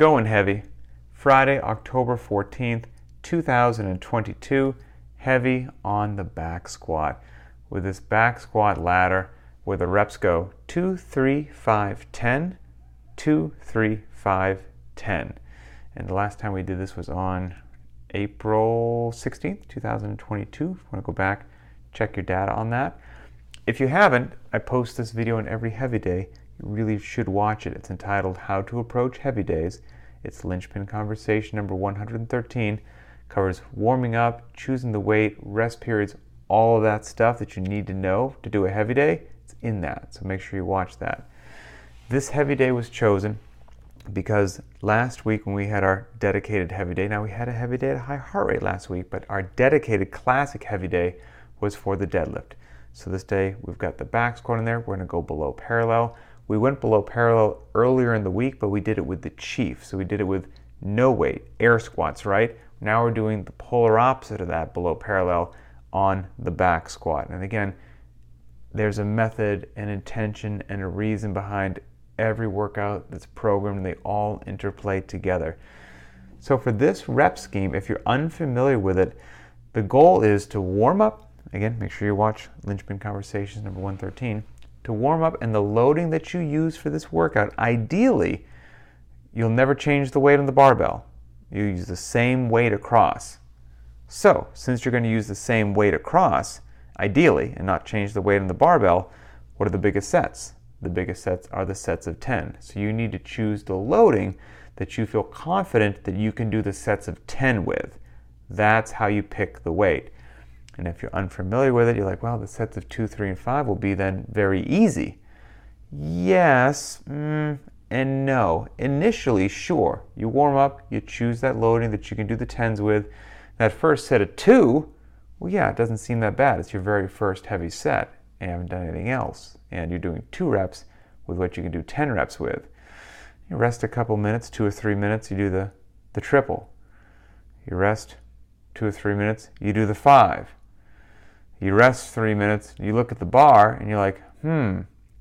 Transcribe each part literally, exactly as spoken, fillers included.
Going heavy. Friday, October fourteenth, two thousand twenty-two. Heavy on the back squat. With this back squat ladder, where the reps go two, three, five, ten, two, three, five, ten. And the last time we did this was on April sixteenth, two thousand twenty-two. If you want to go back, check your data on that. If you haven't, I post this video on every heavy day. You really should watch it. It's entitled How to Approach Heavy Days. It's Linchpin Conversation number one hundred thirteen. Covers warming up, choosing the weight, rest periods, all of that stuff that you need to know to do a heavy day. It's in that, so make sure you watch that. This heavy day was chosen because last week when we had our dedicated heavy day, now we had a heavy day at a high heart rate last week, but our dedicated classic heavy day was for the deadlift. So this day we've got the back squat in there. We're going to go below parallel. We went below parallel earlier in the week, but we did it with the chief. So we did it with no weight, air squats, right? Now we're doing the polar opposite of that, below parallel, on the back squat. And again, there's a method, an intention, and a reason behind every workout that's programmed, and they all interplay together. So for this rep scheme, if you're unfamiliar with it, the goal is to warm up. Again, make sure you watch Linchpin Conversations number one thirteen. To warm up, and the loading that you use for this workout, ideally, you'll never change the weight on the barbell. You use the same weight across. So, since you're going to use the same weight across, ideally, and not change the weight on the barbell, what are the biggest sets? The biggest sets are the sets of ten. So you need to choose the loading that you feel confident that you can do the sets of ten with. That's how you pick the weight. And if you're unfamiliar with it, you're like, well, the sets of two, three, and five will be then very easy. Yes mm, and no. Initially, sure. You warm up, you choose that loading that you can do the tens with. That first set of two, well, yeah, it doesn't seem that bad. It's your very first heavy set, and you haven't done anything else. And you're doing two reps with what you can do ten reps with. You rest a couple minutes, two or three minutes, you do the, the triple. You rest two or three minutes, you do the five. You rest three minutes, you look at the bar, and you're like, hmm,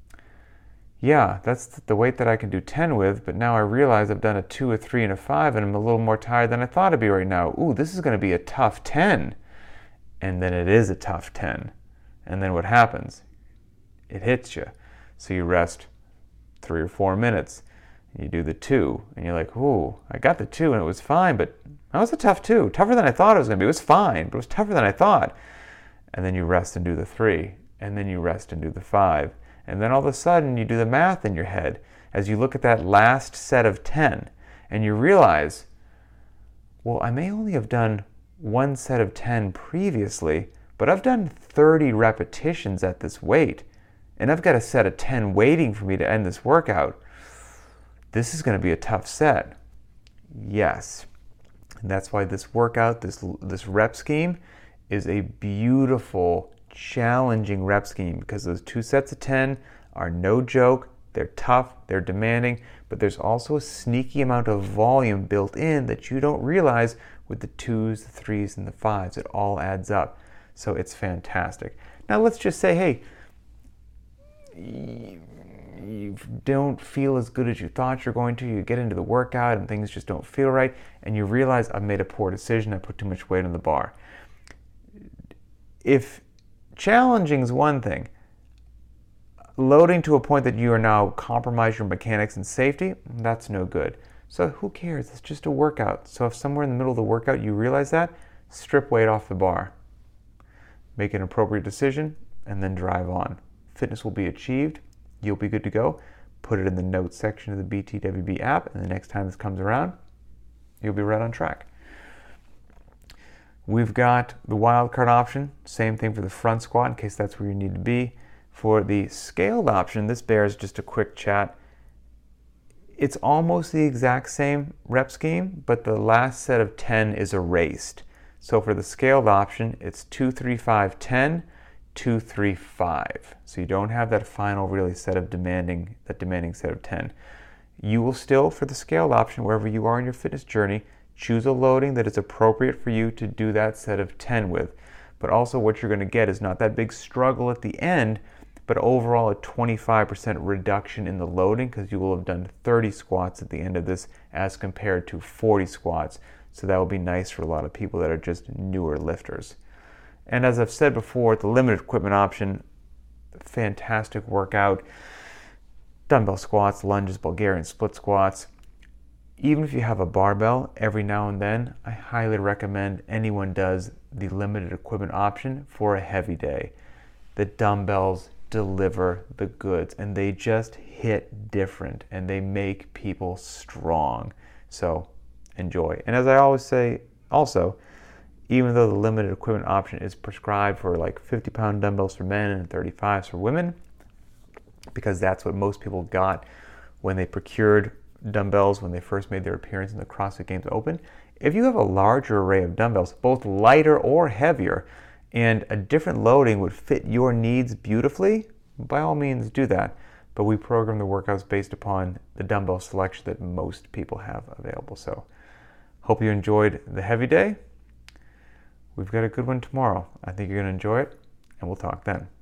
yeah, that's the weight that I can do ten with, but now I realize I've done a two, a three, and a five, and I'm a little more tired than I thought I'd be right now. Ooh, this is going to be a tough ten. And then it is a tough ten. And then what happens? It hits you. So you rest three or four minutes, and you do the two, and you're like, ooh, I got the two, and it was fine, but that was a tough two. Tougher than I thought it was going to be. It was fine, but it was tougher than I thought. And then you rest and do the three, and then you rest and do the five. And then all of a sudden you do the math in your head as you look at that last set of ten, and you realize, well, I may only have done one set of ten previously, but I've done thirty repetitions at this weight, and I've got a set of ten waiting for me to end this workout. This is going to be a tough set. Yes. And that's why this workout, this this rep scheme, is a beautiful, challenging rep scheme, because those two sets of ten are no joke. They're tough, they're demanding, but there's also a sneaky amount of volume built in that you don't realize with the twos, the threes, and the fives. It all adds up. So it's fantastic. Now let's just say, hey, you don't feel as good as you thought you're going to. You get into the workout and things just don't feel right, and you realize I've made a poor decision. I put too much weight on the bar. If challenging is one thing, loading to a point that you are now compromise your mechanics and safety, that's no good. So who cares? It's just a workout. So if somewhere in the middle of the workout you realize that, strip weight off the bar. Make an appropriate decision, and then drive on. Fitness will be achieved. You'll be good to go. Put it in the notes section of the B T W B app, and the next time this comes around, you'll be right on track. We've got the wildcard option, same thing for the front squat in case that's where you need to be. For the scaled option, this bears just a quick chat. It's almost the exact same rep scheme, but the last set of ten is erased. So for the scaled option, it's two, three, five, ten, two, three, five. So you don't have that final really set of demanding, that demanding set of ten. You will still, for the scaled option, wherever you are in your fitness journey, choose a loading that is appropriate for you to do that set of ten with. But also what you're going to get is not that big struggle at the end, but overall a twenty-five percent reduction in the loading because you will have done thirty squats at the end of this as compared to forty squats. So that will be nice for a lot of people that are just newer lifters. And as I've said before, the limited equipment option, fantastic workout. Dumbbell squats, lunges, Bulgarian split squats. Even if you have a barbell, every now and then, I highly recommend anyone does the limited equipment option for a heavy day. The dumbbells deliver the goods, and they just hit different, and they make people strong. So enjoy. And as I always say, also, even though the limited equipment option is prescribed for like fifty pound dumbbells for men and thirty-fives for women, because that's what most people got when they procured dumbbells when they first made their appearance in the CrossFit Games Open. If you have a larger array of dumbbells, both lighter or heavier, and a different loading would fit your needs beautifully, by all means do that. But we program the workouts based upon the dumbbell selection that most people have available. So hope you enjoyed the heavy day. We've got a good one tomorrow. I think you're going to enjoy it, and we'll talk then.